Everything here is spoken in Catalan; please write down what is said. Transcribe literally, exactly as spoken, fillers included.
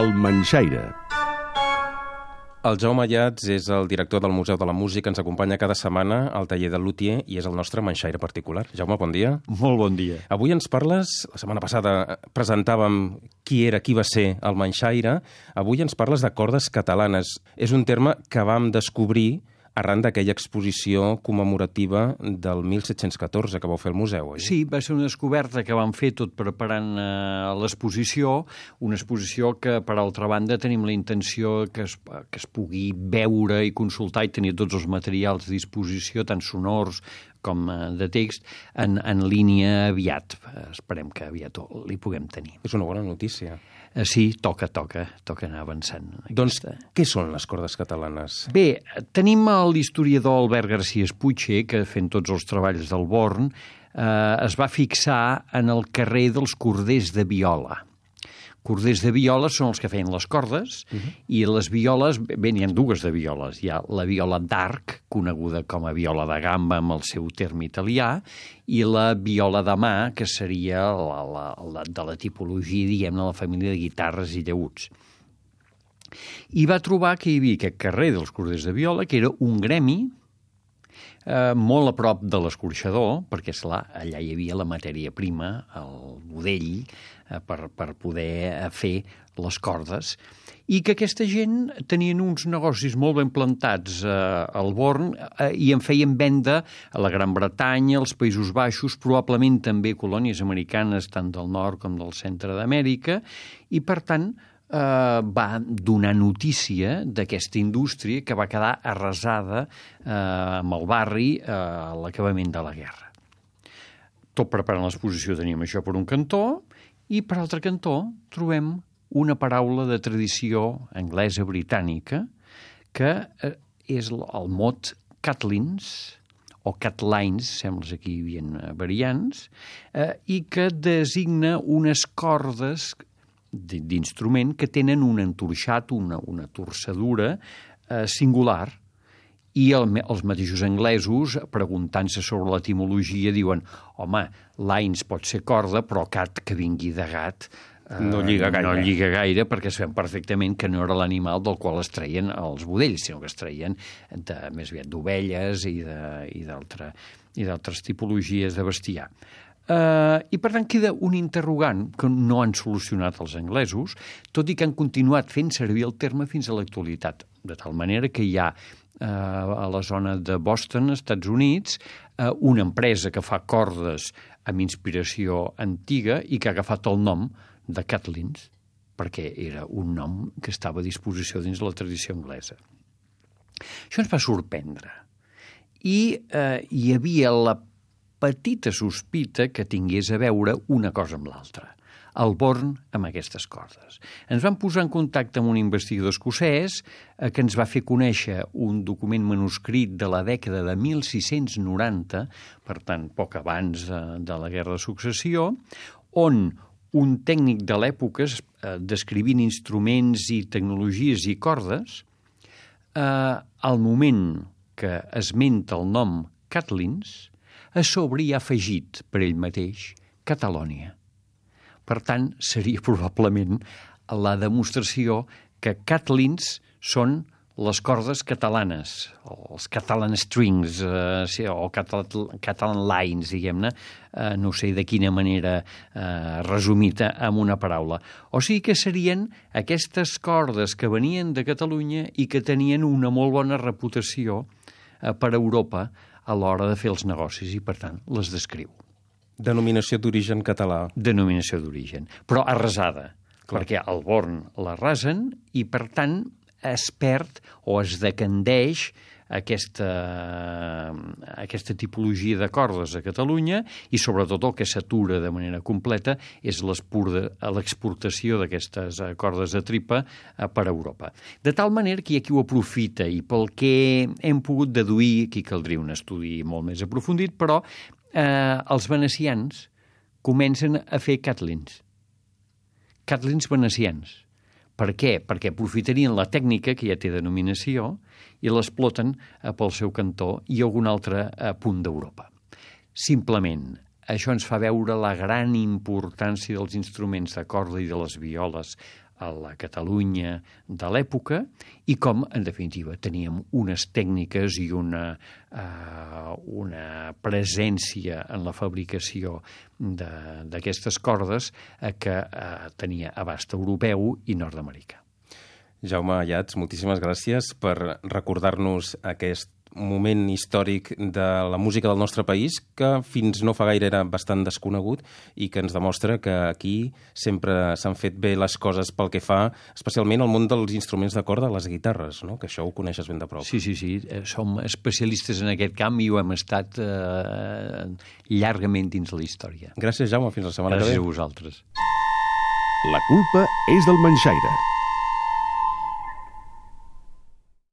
El Manxaire. El Jaume Ayats és el director del Museu de la Música, ens acompanya cada setmana al taller del luthier i és el nostre manxaire particular. Jaume, bon dia. Molt bon dia. Avui ens parles, la setmana passada presentàvem qui era, qui va ser el manxaire, avui ens parles de cordes catalanes. És un terme que vam descobrir arran d'aquella exposició commemorativa del mil set-cents catorze que vau fer al museu, oi? Sí, va ser una descoberta que vam fer tot preparant eh, l'exposició, una exposició que, per altra banda, tenim la intenció que es, que es pugui veure i consultar i tenir tots els materials a disposició, tant sonors com eh, de text, en, en línia aviat. Esperem que aviat li puguem tenir. És una bona notícia. Eh, sí, toca, toca, toca anar avançant. Doncs, aquesta. Què són les cordes catalanes? Bé, tenim l'historiador Albert García Puig, que fent tots els treballs del Born, eh, es va fixar en el carrer dels corders de viola. Corders de viola són els que feien les cordes, uh-huh. i les violes, bé, n'hi ha dues de violes. Hi ha la viola d'arc, coneguda com a viola de gamba amb el seu terme italià, i la viola de mà, que seria la, la, la, de la tipologia, diguem-ne, la família de guitarres i llaüts. I va trobar que hi havia aquest carrer dels corders de viola, que era un gremi, Eh, molt a prop de l'escorxador, perquè esclar, allà hi havia la matèria prima, el budell, eh, per, per poder fer les cordes, i que aquesta gent tenien uns negocis molt ben plantats eh, al Born eh, i en feien venda a la Gran Bretanya, als Països Baixos, probablement també colònies americanes, tant del nord com del centre d'Amèrica, i per tant Uh, va donar notícia d'aquesta indústria que va quedar arrasada uh, amb el barri uh, a l'acabament de la guerra. Tot preparant l'exposició teníem això per un cantó i per altre cantó trobem una paraula de tradició anglesa-britànica que uh, és el mot catlins, o catlines, sembla que hi havia variants, uh, i que designa unes cordes d'instrument que tenen un entorxat, una, una torçadura eh, singular, i el, els mateixos anglesos, preguntant-se sobre l'etimologia, diuen, home, lines pot ser corda, però cat que vingui de gat eh, no lliga gaire. No lliga gaire, perquè sabem perfectament que no era l'animal del qual es treien els budells, sinó que es treien de, més aviat d'ovelles i d'altres tipologies de bestiar. Uh, I per tant queda un interrogant que no han solucionat els anglesos, tot i que han continuat fent servir el terme fins a l'actualitat, de tal manera que hi ha uh, a la zona de Boston, Estats Units, uh, una empresa que fa cordes amb inspiració antiga i que ha agafat el nom de Catlins, perquè era un nom que estava a disposició dins la tradició anglesa. Això ens va sorprendre. I uh, hi havia la petita sospita que tingués a veure una cosa amb l'altra, el Born amb aquestes cordes. Ens vam posar en contacte amb un investigador escocès eh, que ens va fer conèixer un document manuscrit de la dècada de mil sis-cents noranta, per tant, poc abans eh, de la Guerra de Successió, on un tècnic de l'època, eh, descrivint instruments i tecnologies i cordes, eh, al moment que esmenta el nom Catlins, a sobre hi ha afegit per ell mateix Catalònia. Per tant, seria probablement la demostració que catlins són les cordes catalanes, els catalan strings, eh, o catalan lines, diguem-ne, eh, no sé de quina manera eh, resumit amb una paraula. O sigui que serien aquestes cordes que venien de Catalunya i que tenien una molt bona reputació eh, per a Europa a l'hora de fer els negocis i, per tant, les descriu. Denominació d'origen català. Denominació d'origen, però arrasada, clar, perquè al Born l'arrasen i, per tant, es perd o es decandeix aquesta, aquesta tipologia de cordes a Catalunya i, sobretot, el que s'atura de manera completa és l'exportació d'aquestes cordes de tripa per a Europa. De tal manera que hi ha qui ho aprofita i pel que hem pogut deduir, aquí caldria un estudi molt més aprofundit, però eh, els venecians comencen a fer catlins. Catlins venecians. Per què? Perquè aprofitarien la tècnica, que ja té denominació, i l'exploten pel seu cantó i algun altre punt d'Europa. Simplement, això ens fa veure la gran importància dels instruments de corda i de les violes a la Catalunya de l'època i com, en definitiva, teníem unes tècniques i una, uh, una presència en la fabricació d'aquestes cordes uh, que uh, tenia abast europeu i nord-americà. Jaume Ayats, moltíssimes gràcies per recordar-nos aquest moment històric de la música del nostre país que fins no fa gaire era bastant desconegut i que ens demostra que aquí sempre s'han fet bé les coses pel que fa especialment al món dels instruments de corda, les guitarres, no? Que això ho coneixes ben de prop. Sí, sí, sí. Som especialistes en aquest camp i ho hem estat eh, llargament dins la història. Gràcies, Jaume. Fins la setmana que ve. Gràcies a vosaltres. La culpa és del Manxaire.